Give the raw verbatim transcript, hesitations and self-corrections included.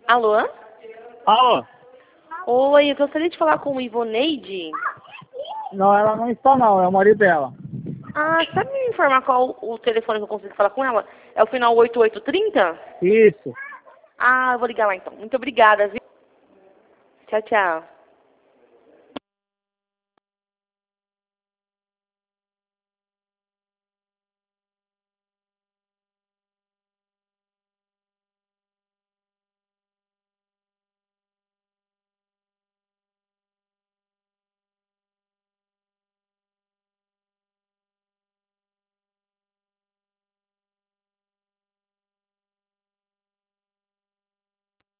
Alô? Alô? Oi, eu gostaria de falar com o Ivoneide. Não, ela não está não, é o marido dela. Ah, sabe me informar qual o telefone que eu consigo falar com ela? É o final oito oito trinta? Isso. Ah, eu vou ligar lá então. Muito obrigada, viu? Tchau, tchau.